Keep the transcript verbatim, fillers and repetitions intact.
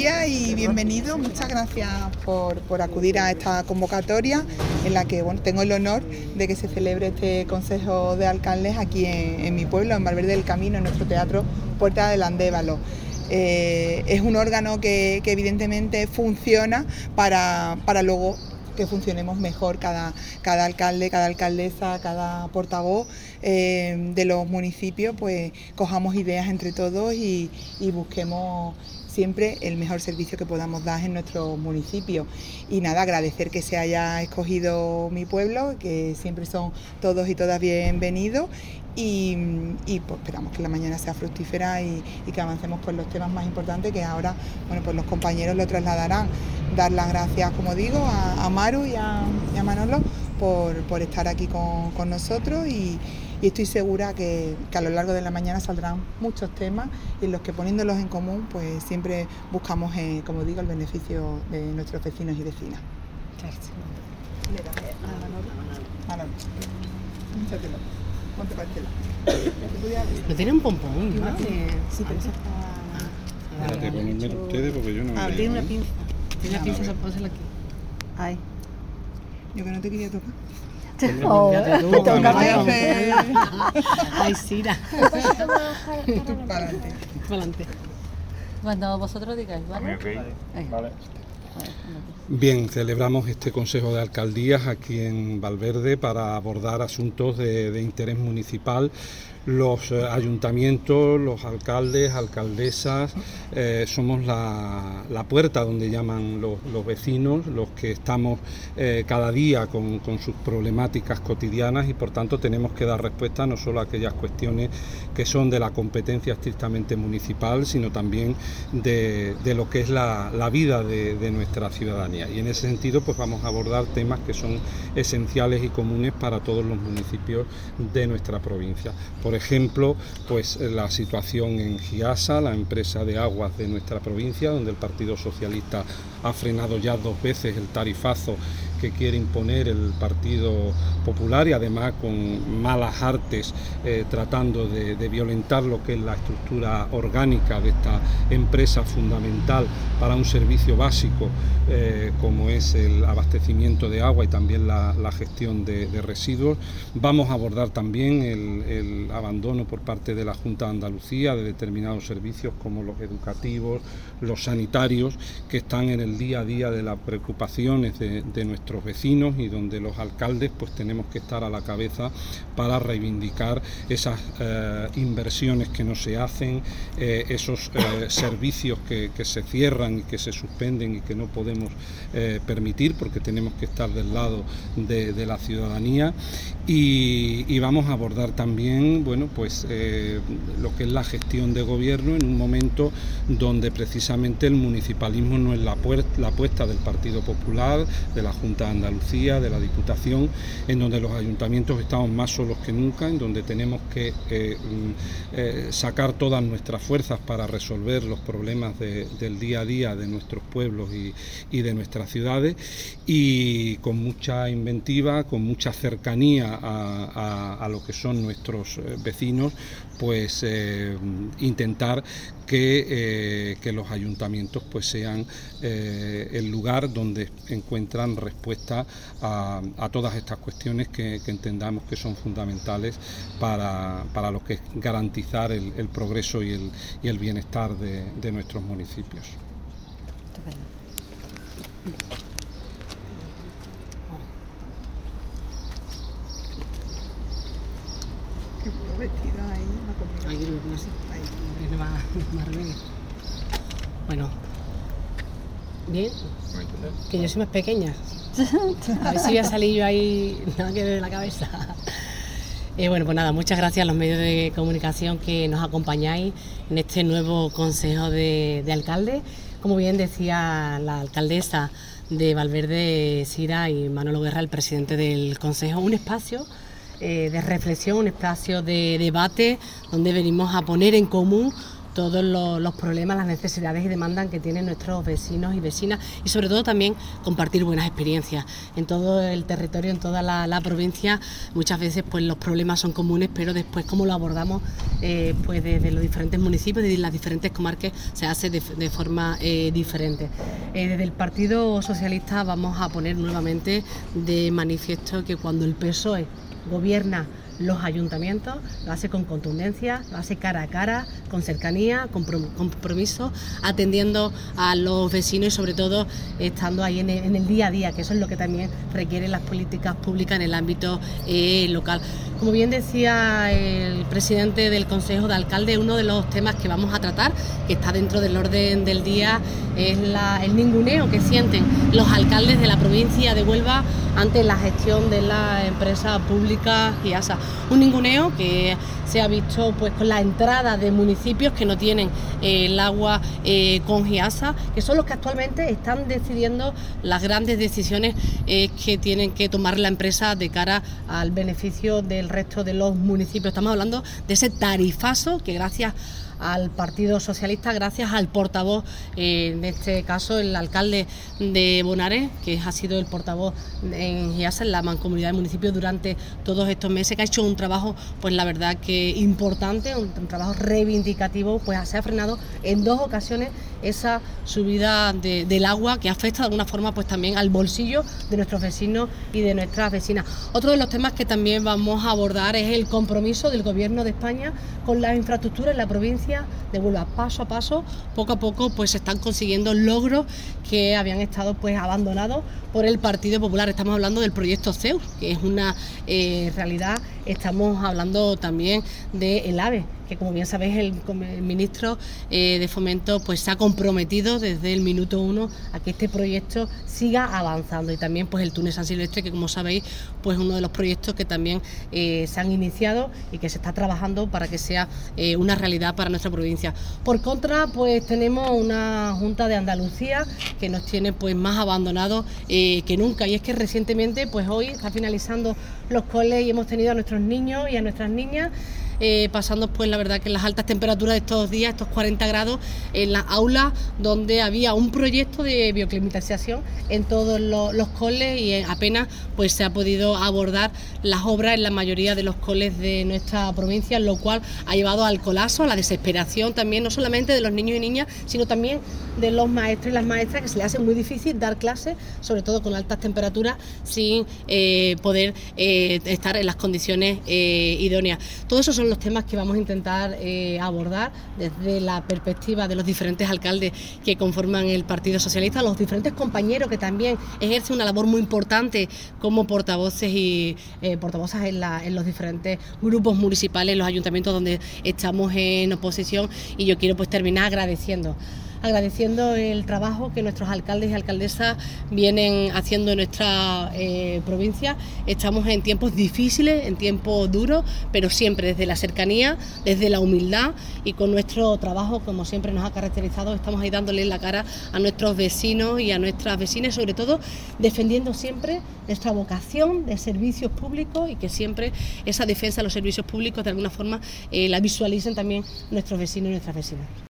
días y bienvenidos. Muchas gracias por, por acudir a esta convocatoria en la que bueno, tengo el honor de que se celebre este Consejo de Alcaldes aquí en, en mi pueblo, en Valverde del Camino, en nuestro teatro Puerta del Andévalo. Eh, es un órgano que, que evidentemente funciona para, para luego que funcionemos mejor cada, cada alcalde, cada alcaldesa, cada portavoz eh, de los municipios, pues cojamos ideas entre todos y, y busquemos siempre el mejor servicio que podamos dar en nuestro municipio. Y nada, agradecer que se haya escogido mi pueblo, que siempre son todos y todas bienvenidos y, y pues esperamos que la mañana sea fructífera y, y que avancemos por los temas más importantes que ahora, bueno, pues los compañeros lo trasladarán. Dar las gracias, como digo, a, a Maru y a, y a Manolo por, por estar aquí con, con nosotros y, y estoy segura que, que a lo largo de la mañana saldrán muchos temas en los que poniéndolos en común pues siempre buscamos, eh, como digo, el beneficio de nuestros vecinos y vecinas. Gracias. Le das a Manolo. Manolo. Échatelo. Ponte para este lado. No tiene un pompón, ¿no? Sí, pero eso está... Espérate, ponedmelo ustedes porque yo no me Ah, veo, tiene una ¿eh? pinza. Tiene la pinza, pónsela aquí. Ay. Yo que no te quería tocar. Oh, Tócame. Ay, Sira. Tú para adelante. Para adelante. Cuando vosotros digáis, ¿vale? Okay. Venga. Vale. Bien, celebramos este Consejo de Alcaldías aquí en Valverde para abordar asuntos de, de interés municipal. Los eh, ayuntamientos, los alcaldes, alcaldesas, eh, somos la, la puerta donde llaman los, los vecinos, los que estamos eh, cada día con, con sus problemáticas cotidianas y por tanto tenemos que dar respuesta no solo a aquellas cuestiones que son de la competencia estrictamente municipal, sino también de, de lo que es la, la vida de, de nuestra ciudadanía. Y en ese sentido pues vamos a abordar temas que son esenciales y comunes para todos los municipios de nuestra provincia. Por ejemplo, pues la situación en Giasa, la empresa de aguas de nuestra provincia, donde el Partido Socialista ha frenado ya dos veces el tarifazo que quiere imponer el Partido Popular y además con malas artes eh, tratando de, de violentar lo que es la estructura orgánica de esta empresa fundamental para un servicio básico eh, como es el abastecimiento de agua y también la, la gestión de, de residuos. Vamos a abordar también el, el abandono por parte de la Junta de Andalucía de determinados servicios como los educativos, los sanitarios, que están en el día a día de las preocupaciones de, de nuestros vecinos y donde los alcaldes pues tenemos que estar a la cabeza para reivindicar esas eh, inversiones que no se hacen, eh, esos eh, servicios que, que se cierran y que se suspenden y que no podemos eh, permitir porque tenemos que estar del lado de, de la ciudadanía y, y vamos a abordar también bueno pues eh, lo que es la gestión de gobierno en un momento donde precisamente el municipalismo no es la, la apuesta del Partido Popular, de la Junta de Andalucía, de la Diputación, en donde los ayuntamientos estamos más solos que nunca, en donde tenemos que eh, eh, sacar todas nuestras fuerzas para resolver los problemas de, del día a día de nuestros pueblos y, y de nuestras ciudades y con mucha inventiva, con mucha cercanía a, a, a lo que son nuestros vecinos, pues eh, intentar que, eh, que los ayuntamientos pues sean eh, el lugar donde encuentran respuesta a, a todas estas cuestiones que, que entendamos que son fundamentales para, para lo que es garantizar el, el progreso y el, y el bienestar de, de nuestros municipios. Qué puro vestido ahí, una combinación. Ahí, no sé. Ahí. Más, más remedio. Bueno. Bien. Que yo soy más pequeña. A ver si voy a salir yo ahí, nada que ver de la cabeza. Eh, bueno, pues nada, muchas gracias a los medios de comunicación que nos acompañáis en este nuevo Consejo de, de Alcaldes. Como bien decía la alcaldesa de Valverde, Sira, y Manolo Guerra, el presidente del Consejo, un espacio eh, de reflexión, un espacio de debate donde venimos a poner en común todos los, los problemas, las necesidades y demandas que tienen nuestros vecinos y vecinas, y sobre todo también compartir buenas experiencias. En todo el territorio, en toda la, la provincia, muchas veces pues los problemas son comunes, pero después cómo lo abordamos eh, pues desde los diferentes municipios, desde las diferentes comarcas, se hace de, de forma eh, diferente. Eh, desde el Partido Socialista vamos a poner nuevamente de manifiesto que cuando el P S O E gobierna los ayuntamientos, lo hace con contundencia, lo hace cara a cara, con cercanía, con compromiso, atendiendo a los vecinos y sobre todo estando ahí en el, en el día a día, que eso es lo que también requieren las políticas públicas en el ámbito eh, local. Como bien decía el presidente del Consejo de Alcaldes, uno de los temas que vamos a tratar, que está dentro del orden del día, es la, el ninguneo que sienten los alcaldes de la provincia de Huelva ante la gestión de la empresa pública GIASA. Un ninguneo que se ha visto pues con la entrada de municipios que no tienen eh, el agua eh, con GIASA, que son los que actualmente están decidiendo las grandes decisiones eh, que tienen que tomar la empresa de cara al beneficio del resto de los municipios. Estamos hablando de ese tarifazo que gracias al Partido Socialista, gracias al portavoz, eh, en este caso el alcalde de Bonares, que ha sido el portavoz en GIASA, en la mancomunidad de municipios durante todos estos meses, que ha hecho un trabajo, pues la verdad que importante, un, un trabajo reivindicativo, pues se ha frenado en dos ocasiones esa subida de, del agua que afecta de alguna forma pues también al bolsillo de nuestros vecinos y de nuestras vecinas. Otro de los temas que también vamos a abordar es el compromiso del Gobierno de España con la infraestructura en la provincia de Huelva. Paso a paso, poco a poco, pues se están consiguiendo logros que habían estado pues abandonados por el Partido Popular. Estamos hablando del proyecto CEUR, que es una eh, realidad. Estamos hablando también del AVE, que como bien sabéis el, el ministro eh, de Fomento pues se ha comprometido desde el minuto uno a que este proyecto siga avanzando, y también pues el túnel San Silvestre, que como sabéis pues uno de los proyectos que también eh, se han iniciado y que se está trabajando para que sea eh, una realidad para nuestra provincia. Por contra, pues tenemos una Junta de Andalucía que nos tiene pues más abandonados eh, que nunca, y es que recientemente pues hoy está finalizando los coles y hemos tenido a nuestros niños y a nuestras niñas Eh, pasando pues la verdad que las altas temperaturas de estos días, estos cuarenta grados, en las aulas donde había un proyecto de bioclimatización en todos los, los coles, y apenas pues se ha podido abordar las obras en la mayoría de los coles de nuestra provincia, lo cual ha llevado al colapso, a la desesperación también, no solamente de los niños y niñas, sino también de los maestros y las maestras, que se les hace muy difícil dar clases, sobre todo con altas temperaturas, sin eh, poder eh, estar en las condiciones eh, idóneas. Todo eso son los temas que vamos a intentar eh, abordar desde la perspectiva de los diferentes alcaldes que conforman el Partido Socialista, los diferentes compañeros que también ejercen una labor muy importante como portavoces y eh, portavozas en, la, en los diferentes grupos municipales, en los ayuntamientos donde estamos en oposición, y yo quiero pues terminar agradeciendo agradeciendo el trabajo que nuestros alcaldes y alcaldesas vienen haciendo en nuestra eh, provincia. Estamos en tiempos difíciles, en tiempos duros, pero siempre desde la cercanía, desde la humildad, y con nuestro trabajo, como siempre nos ha caracterizado, estamos ahí dándole la cara a nuestros vecinos y a nuestras vecinas, sobre todo defendiendo siempre nuestra vocación de servicios públicos, y que siempre esa defensa de los servicios públicos de alguna forma eh, la visualicen también nuestros vecinos y nuestras vecinas.